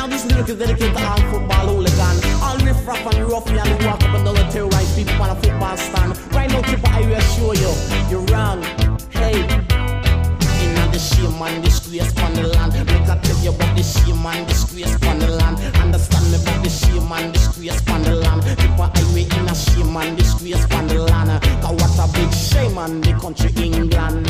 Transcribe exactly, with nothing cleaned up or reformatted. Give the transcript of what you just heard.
Now this lyric is dedicated to all football hooligan. All riff raff and ruffian who walk up and down and terrorize people on a football stand. Right now, Triple I will assure you, you're wrong. Hey, inna the shame and disgrace on the land. Make I tell you about the shame and disgrace on the land. Understand me about the shame and disgrace on the land. Triple highway in a shame and disgrace on the land. Cause what a big shame on the country England.